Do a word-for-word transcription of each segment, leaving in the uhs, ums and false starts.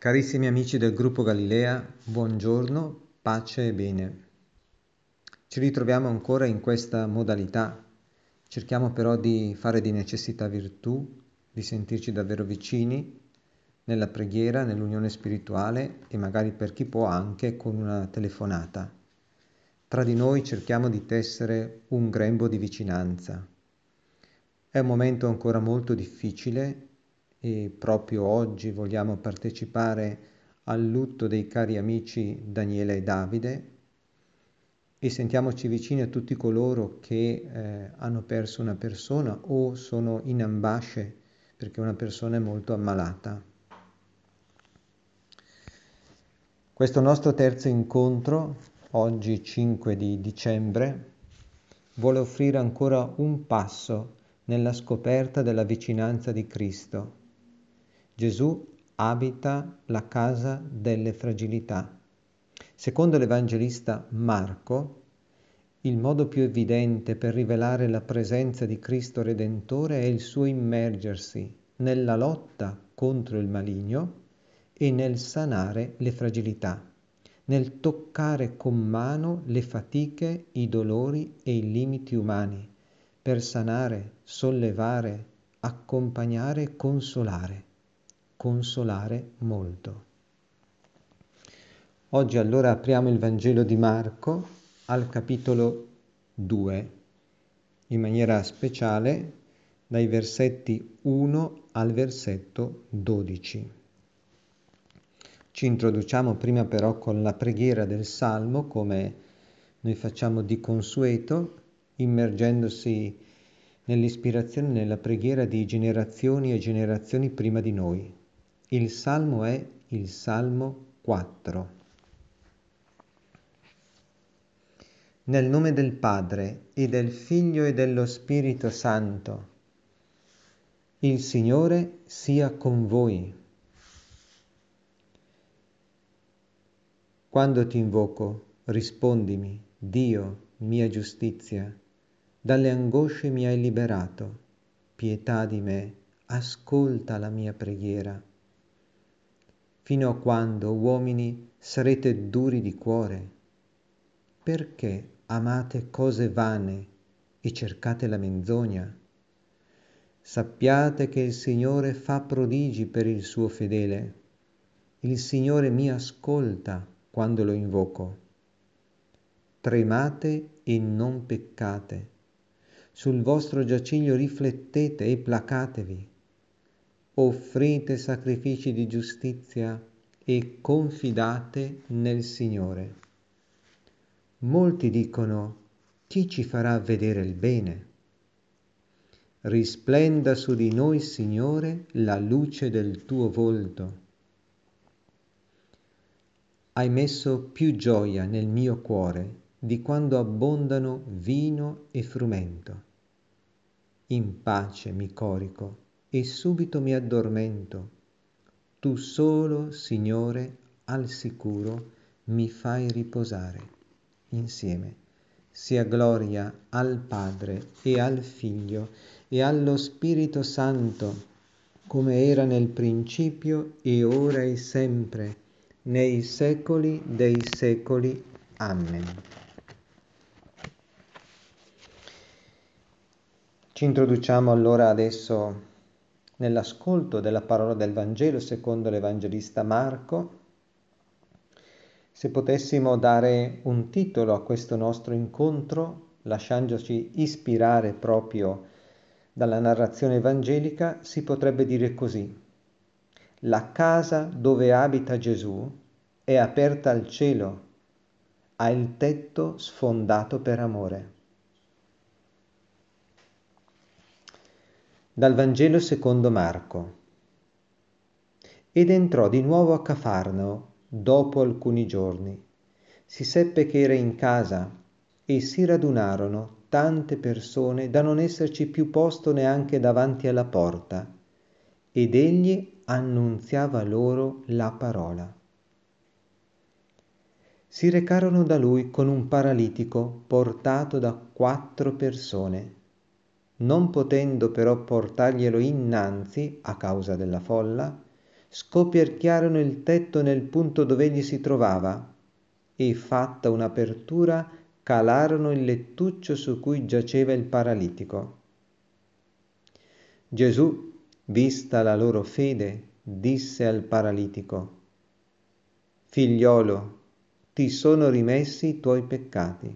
Carissimi amici del gruppo Galilea, buongiorno, pace e bene. Ci ritroviamo ancora in questa modalità. Cerchiamo però di fare di necessità virtù, di sentirci davvero vicini nella preghiera, nell'unione spirituale e magari per chi può anche con una telefonata. Tra di noi cerchiamo di tessere un grembo di vicinanza. È un momento ancora molto difficile e proprio oggi vogliamo partecipare al lutto dei cari amici Daniele e Davide e sentiamoci vicini a tutti coloro che eh, hanno perso una persona o sono in ambasce perché una persona è molto ammalata. Questo nostro terzo incontro, oggi cinque di dicembre, vuole offrire ancora un passo nella scoperta della vicinanza di Cristo. Gesù abita la casa delle fragilità. Secondo l'Evangelista Marco, il modo più evidente per rivelare la presenza di Cristo Redentore è il suo immergersi nella lotta contro il maligno e nel sanare le fragilità, nel toccare con mano le fatiche, i dolori e i limiti umani, per sanare, sollevare, accompagnare e consolare. Consolare molto. Oggi allora apriamo il Vangelo di Marco al capitolo due, in maniera speciale dai versetti uno al versetto dodici. Ci introduciamo prima però con la preghiera del Salmo, come noi facciamo di consueto, immergendosi nell'ispirazione e nella preghiera di generazioni e generazioni prima di noi. Il Salmo è il Salmo quattro. Nel nome del Padre e del Figlio e dello Spirito Santo. Il Signore sia con voi. Quando ti invoco, rispondimi, Dio, mia giustizia. Dalle angosce mi hai liberato. Pietà di me, ascolta la mia preghiera. Fino a quando, uomini, sarete duri di cuore? Perché amate cose vane e cercate la menzogna? Sappiate che il Signore fa prodigi per il suo fedele. Il Signore mi ascolta quando lo invoco. Tremate e non peccate. Sul vostro giaciglio riflettete e placatevi. Offrite sacrifici di giustizia e confidate nel Signore. Molti dicono: chi ci farà vedere il bene? Risplenda su di noi, Signore, la luce del tuo volto. Hai messo più gioia nel mio cuore di quando abbondano vino e frumento. In pace mi corico e subito mi addormento. Tu solo, Signore, al sicuro mi fai riposare. Insieme sia gloria al Padre e al Figlio e allo Spirito Santo, come era nel principio e ora e sempre, nei secoli dei secoli. Amen. Ci introduciamo allora adesso nell'ascolto della parola del Vangelo secondo l'Evangelista Marco. Se potessimo dare un titolo a questo nostro incontro, lasciandoci ispirare proprio dalla narrazione evangelica, si potrebbe dire così: la casa dove abita Gesù è aperta al cielo, ha il tetto sfondato per amore. Dal Vangelo secondo Marco. Ed entrò di nuovo a Cafarnao dopo alcuni giorni. Si seppe che era in casa e si radunarono tante persone da non esserci più posto neanche davanti alla porta, ed egli annunziava loro la parola. Si recarono da lui con un paralitico portato da quattro persone. Non potendo però portarglielo innanzi a causa della folla, scoperchiarono il tetto nel punto dove egli si trovava e, fatta un'apertura, calarono il lettuccio su cui giaceva il paralitico. Gesù, vista la loro fede, disse al paralitico: «Figliolo, ti sono rimessi i tuoi peccati».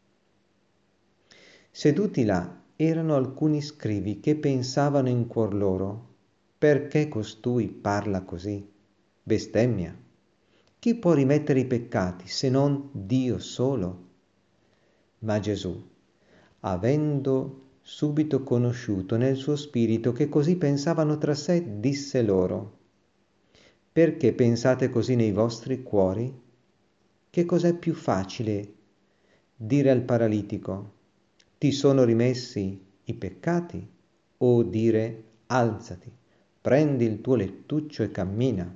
Seduti là erano alcuni scribi che pensavano in cuor loro: «Perché costui parla così? Bestemmia! Chi può rimettere i peccati se non Dio solo?» Ma Gesù, avendo subito conosciuto nel suo spirito che così pensavano tra sé, disse loro: «Perché pensate così nei vostri cuori? Che cos'è più facile? Dire al paralitico: ti sono rimessi i peccati, o dire: alzati, prendi il tuo lettuccio e cammina?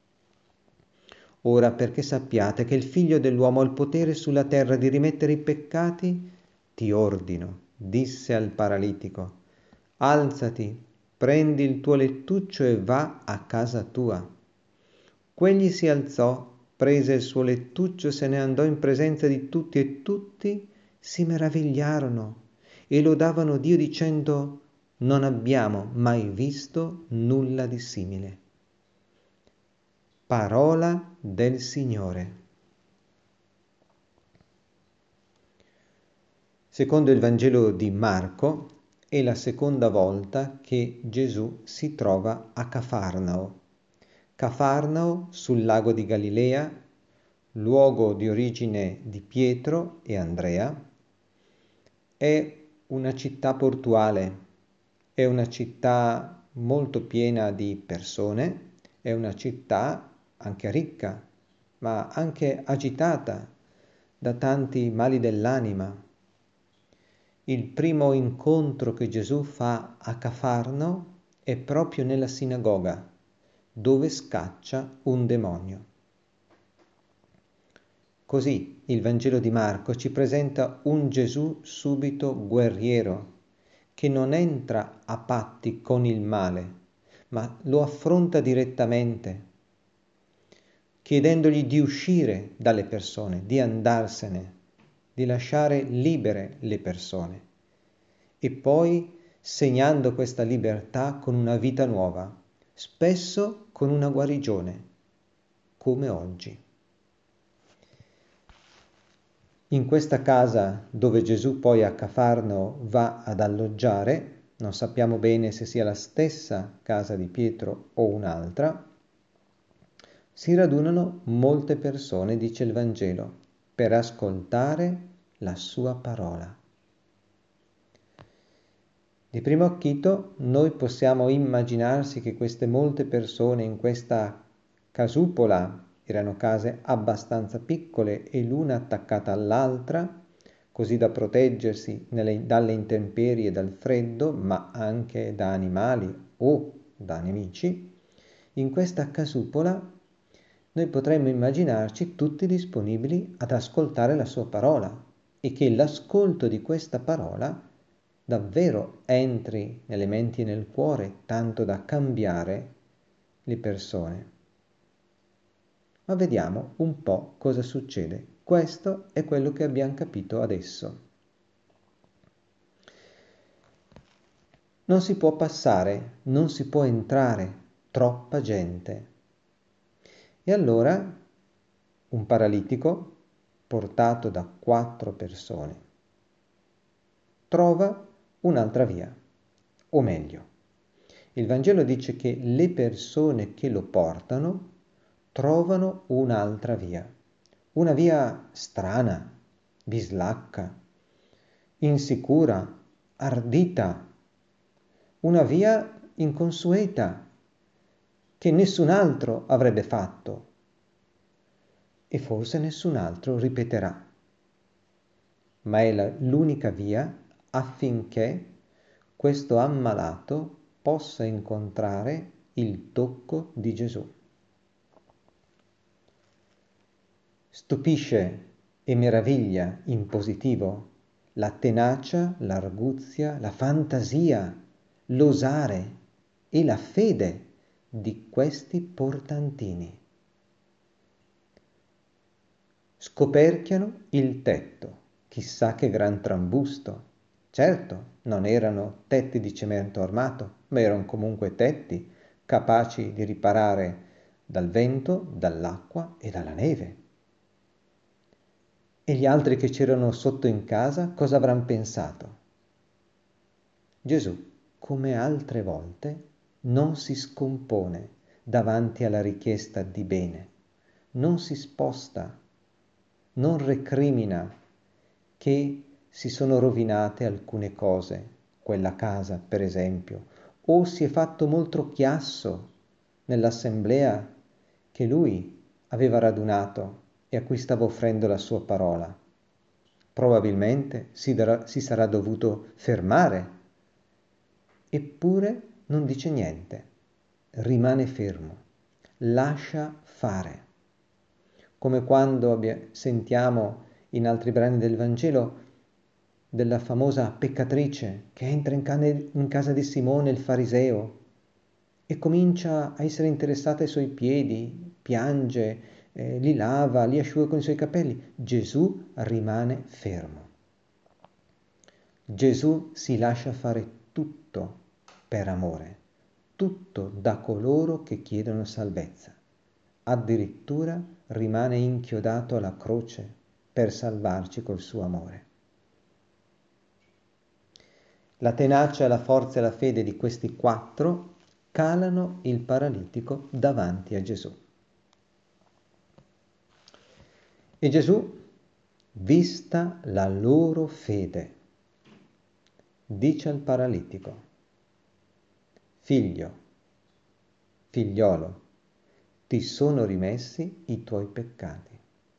Ora, perché sappiate che il Figlio dell'uomo ha il potere sulla terra di rimettere i peccati, ti ordino, disse al paralitico: alzati, prendi il tuo lettuccio e va a casa tua. Quegli si alzò, prese il suo lettuccio e se ne andò in presenza di tutti, e tutti si meravigliarono e lodavano Dio dicendo: non abbiamo mai visto nulla di simile. Parola del Signore. Secondo il Vangelo di Marco, è la seconda volta che Gesù si trova a Cafarnao. Cafarnao, sul lago di Galilea, luogo di origine di Pietro e Andrea, è una città portuale, è una città molto piena di persone, è una città anche ricca, ma anche agitata da tanti mali dell'anima. Il primo incontro che Gesù fa a Cafarnao è proprio nella sinagoga, dove scaccia un demonio. Così il Vangelo di Marco ci presenta un Gesù subito guerriero, che non entra a patti con il male, ma lo affronta direttamente, chiedendogli di uscire dalle persone, di andarsene, di lasciare libere le persone, e poi segnando questa libertà con una vita nuova, spesso con una guarigione, come oggi. In questa casa dove Gesù poi a Cafarnao va ad alloggiare, non sappiamo bene se sia la stessa casa di Pietro o un'altra, si radunano molte persone, dice il Vangelo, per ascoltare la sua parola. Di primo acchito noi possiamo immaginarsi che queste molte persone in questa casupola erano case abbastanza piccole e l'una attaccata all'altra, così da proteggersi nelle, dalle intemperie e dal freddo, ma anche da animali o da nemici. In questa casupola noi potremmo immaginarci tutti disponibili ad ascoltare la sua parola e che l'ascolto di questa parola davvero entri nelle menti e nel cuore tanto da cambiare le persone. Ma vediamo un po' cosa succede. Questo è quello che abbiamo capito adesso. Non si può passare, non si può entrare, troppa gente. E allora un paralitico, portato da quattro persone, trova un'altra via, o meglio, il Vangelo dice che le persone che lo portano trovano un'altra via, una via strana, bislacca, insicura, ardita, una via inconsueta che nessun altro avrebbe fatto e forse nessun altro ripeterà, ma è la, l'unica via affinché questo ammalato possa incontrare il tocco di Gesù. Stupisce e meraviglia in positivo la tenacia, l'arguzia, la fantasia, l'osare e la fede di questi portantini. Scoperchiano il tetto, chissà che gran trambusto. Certo, non erano tetti di cemento armato, ma erano comunque tetti capaci di riparare dal vento, dall'acqua e dalla neve. E gli altri che c'erano sotto in casa cosa avranno pensato? Gesù, come altre volte, non si scompone davanti alla richiesta di bene, non si sposta, non recrimina che si sono rovinate alcune cose, quella casa per esempio, o si è fatto molto chiasso nell'assemblea che lui aveva radunato e a cui stava offrendo la sua parola. Probabilmente si, darà, si sarà dovuto fermare, eppure non dice niente, rimane fermo, lascia fare. Come quando abbia, sentiamo in altri brani del Vangelo della famosa peccatrice che entra in, cane, in casa di Simone il fariseo e comincia a essere interessata ai suoi piedi, piange, eh, li lava, li asciuga con i suoi capelli. Gesù rimane fermo. Gesù si lascia fare tutto per amore, tutto da coloro che chiedono salvezza. Addirittura rimane inchiodato alla croce per salvarci col suo amore. La tenacia, la forza e la fede di questi quattro calano il paralitico davanti a Gesù. E Gesù, vista la loro fede, dice al paralitico: figlio, figliolo, ti sono rimessi i tuoi peccati.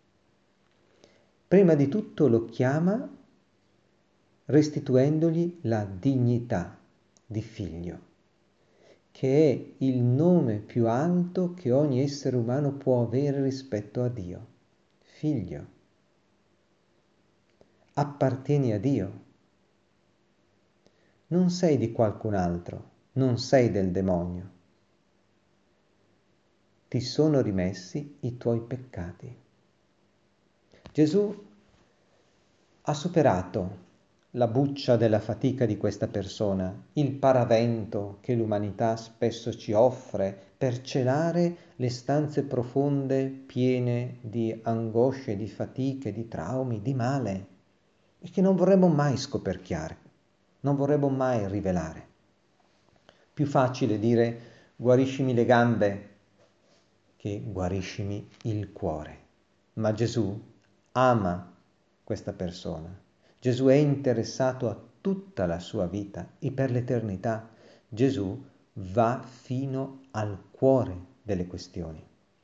Prima di tutto lo chiama restituendogli la dignità di figlio, che è il nome più alto che ogni essere umano può avere rispetto a Dio. Figlio, appartieni a Dio, non sei di qualcun altro, non sei del demonio. Ti sono rimessi i tuoi peccati. Gesù ha superato la buccia della fatica di questa persona, il paravento che l'umanità spesso ci offre per celare le stanze profonde piene di angosce, di fatiche, di traumi, di male, e che non vorremmo mai scoperchiare, non vorremmo mai rivelare. Più facile dire guariscimi le gambe che guariscimi il cuore, ma Gesù ama questa persona. Gesù è interessato a tutta la sua vita e per l'eternità. Gesù va fino al cuore delle questioni.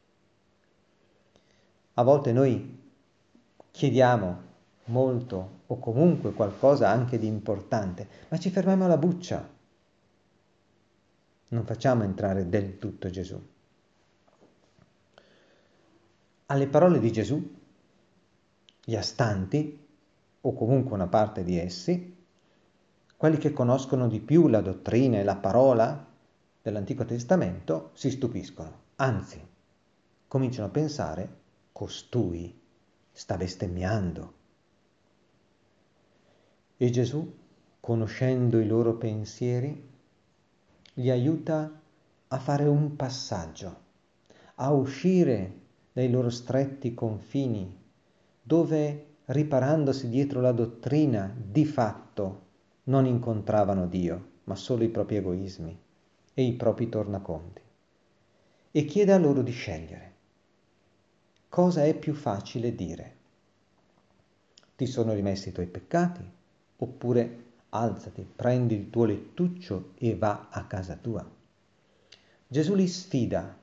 A volte noi chiediamo molto o comunque qualcosa anche di importante, ma ci fermiamo alla buccia. Non facciamo entrare del tutto Gesù. Alle parole di Gesù, gli astanti, o comunque una parte di essi, quelli che conoscono di più la dottrina e la parola dell'Antico Testamento, si stupiscono. Anzi, cominciano a pensare: costui sta bestemmiando. E Gesù, conoscendo i loro pensieri, li aiuta a fare un passaggio, a uscire dai loro stretti confini, dove, riparandosi dietro la dottrina, di fatto non incontravano Dio, ma solo i propri egoismi e i propri tornaconti. E chiede a loro di scegliere. Cosa è più facile dire? Ti sono rimessi i tuoi peccati? Oppure alzati, prendi il tuo lettuccio e va a casa tua? Gesù li sfida,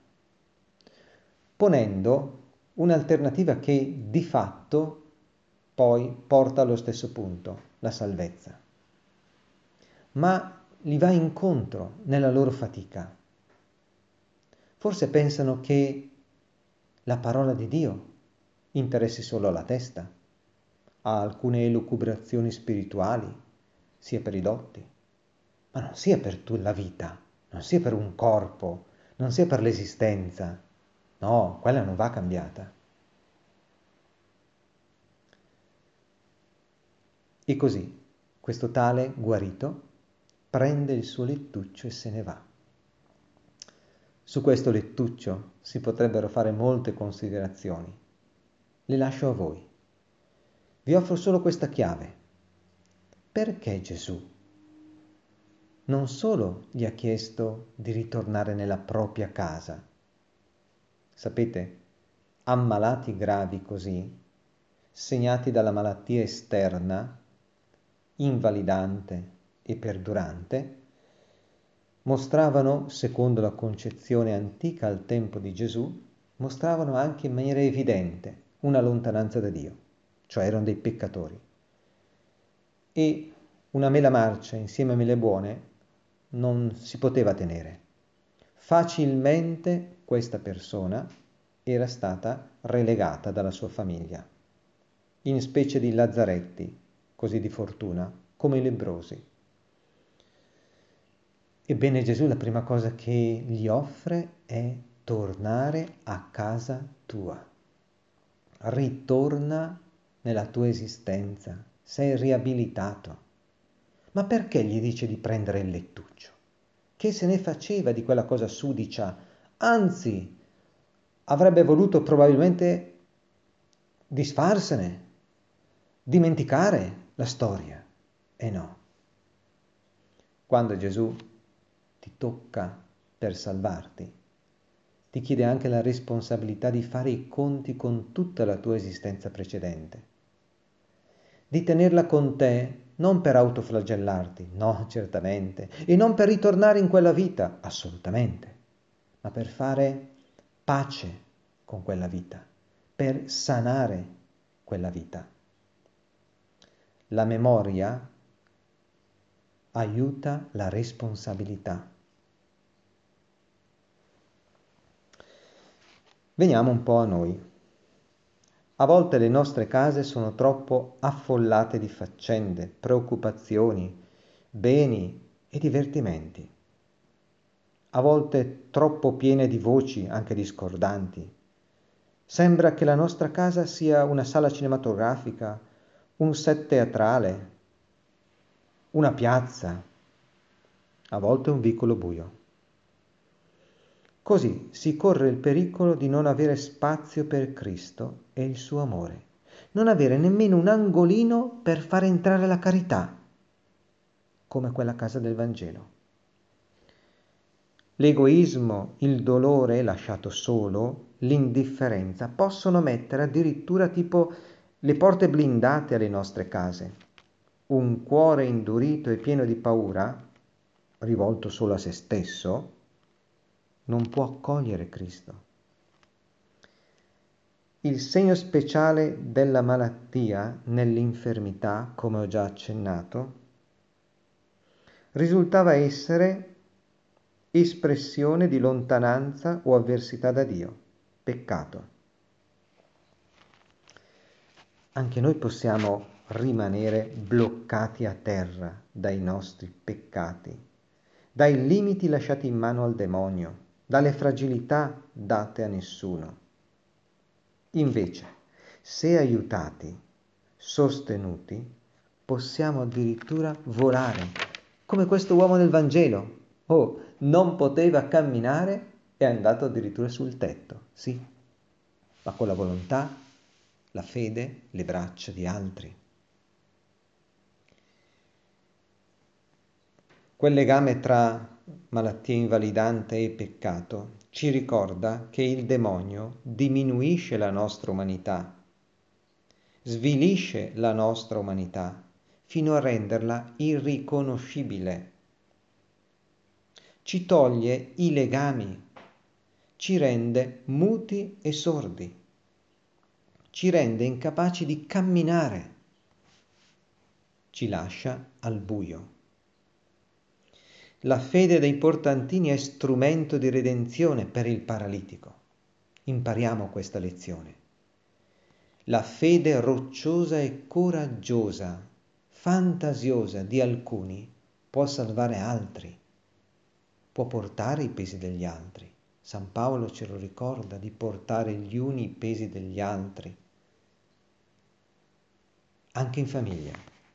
ponendo un'alternativa che di fatto poi porta allo stesso punto, la salvezza. Ma li va incontro nella loro fatica. Forse pensano che la parola di Dio interessi solo alla testa, a alcune elucubrazioni spirituali, sia per i dotti, ma non sia per tutta la vita, non sia per un corpo, non sia per l'esistenza. No, quella non va cambiata. E così, questo tale guarito prende il suo lettuccio e se ne va. Su questo lettuccio si potrebbero fare molte considerazioni. Le lascio a voi. Vi offro solo questa chiave. Perché Gesù non solo gli ha chiesto di ritornare nella propria casa? Sapete, ammalati gravi così, segnati dalla malattia esterna, invalidante e perdurante, mostravano, secondo la concezione antica al tempo di Gesù, mostravano anche in maniera evidente una lontananza da Dio, cioè erano dei peccatori. E una mela marcia insieme a mele buone non si poteva tenere. Facilmente questa persona era stata relegata dalla sua famiglia, in specie di lazzaretti, così di fortuna, come i lebbrosi. Ebbene Gesù la prima cosa che gli offre è tornare a casa tua. Ritorna nella tua esistenza, sei riabilitato. Ma perché gli dice di prendere il lettuccio? Che se ne faceva di quella cosa sudicia? Anzi, avrebbe voluto probabilmente disfarsene, dimenticare la storia. E no. Quando Gesù ti tocca per salvarti, ti chiede anche la responsabilità di fare i conti con tutta la tua esistenza precedente, di tenerla con te non per autoflagellarti, no, certamente, e non per ritornare in quella vita, assolutamente, ma per fare pace con quella vita, per sanare quella vita. La memoria aiuta la responsabilità. Veniamo un po' a noi. A volte le nostre case sono troppo affollate di faccende, preoccupazioni, beni e divertimenti. A volte troppo piene di voci, anche discordanti. Sembra che la nostra casa sia una sala cinematografica, un set teatrale, una piazza, a volte un vicolo buio. Così si corre il pericolo di non avere spazio per Cristo e il suo amore, non avere nemmeno un angolino per fare entrare la carità, come quella casa del Vangelo. L'egoismo, il dolore lasciato solo, l'indifferenza possono mettere addirittura tipo le porte blindate alle nostre case. Un cuore indurito e pieno di paura, rivolto solo a se stesso, non può accogliere Cristo. Il segno speciale della malattia nell'infermità, come ho già accennato, risultava essere espressione di lontananza o avversità da Dio, peccato. Anche noi possiamo rimanere bloccati a terra dai nostri peccati, dai limiti lasciati in mano al demonio, dalle fragilità date a nessuno. Invece, se aiutati, sostenuti, possiamo addirittura volare, come questo uomo del Vangelo. Oh, non poteva camminare, è andato addirittura sul tetto, sì, ma con la volontà, la fede, le braccia di altri. Quel legame tra malattia invalidante e peccato ci ricorda che il demonio diminuisce la nostra umanità, svilisce la nostra umanità fino a renderla irriconoscibile. Ci toglie i legami, ci rende muti e sordi, ci rende incapaci di camminare, ci lascia al buio. La fede dei portantini è strumento di redenzione per il paralitico. Impariamo questa lezione. La fede rocciosa e coraggiosa, fantasiosa di alcuni può salvare altri, può portare i pesi degli altri. San Paolo ce lo ricorda, di portare gli uni i pesi degli altri, anche in famiglia.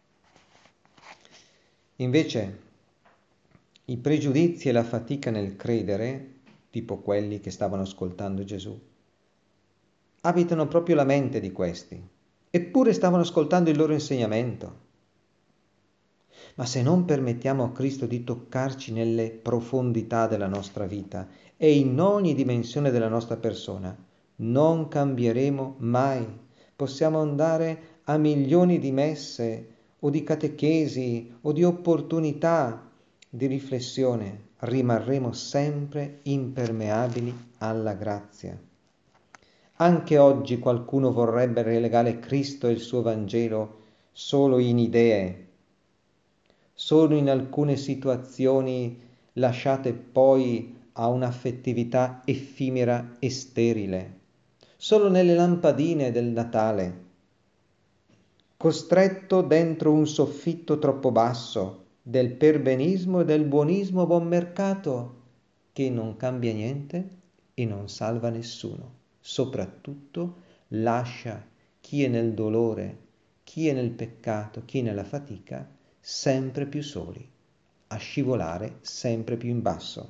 Invece, i pregiudizi e la fatica nel credere, tipo quelli che stavano ascoltando Gesù, abitano proprio la mente di questi, eppure stavano ascoltando il loro insegnamento. Ma se non permettiamo a Cristo di toccarci nelle profondità della nostra vita e in ogni dimensione della nostra persona, non cambieremo mai. Possiamo andare a milioni di messe o di catechesi o di opportunità di riflessione, rimarremo sempre impermeabili alla grazia. Anche oggi qualcuno vorrebbe relegare Cristo e il suo Vangelo solo in idee, solo in alcune situazioni lasciate poi a un'affettività effimera e sterile, solo nelle lampadine del Natale, costretto dentro un soffitto troppo basso del perbenismo e del buonismo a buon mercato, che non cambia niente e non salva nessuno. Soprattutto lascia chi è nel dolore, chi è nel peccato, chi è nella fatica, sempre più soli, a scivolare sempre più in basso.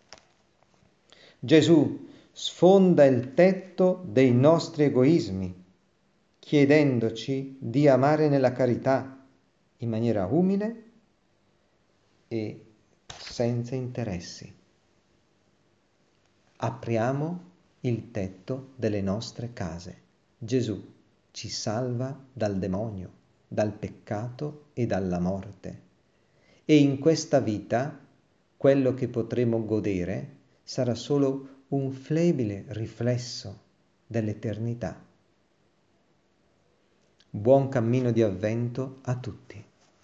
Gesù sfonda il tetto dei nostri egoismi, chiedendoci di amare nella carità, in maniera umile e senza interessi. Apriamo il tetto delle nostre case. Gesù ci salva dal demonio, dal peccato e dalla morte. E in questa vita quello che potremo godere sarà solo un flebile riflesso dell'eternità. Buon cammino di avvento a tutti.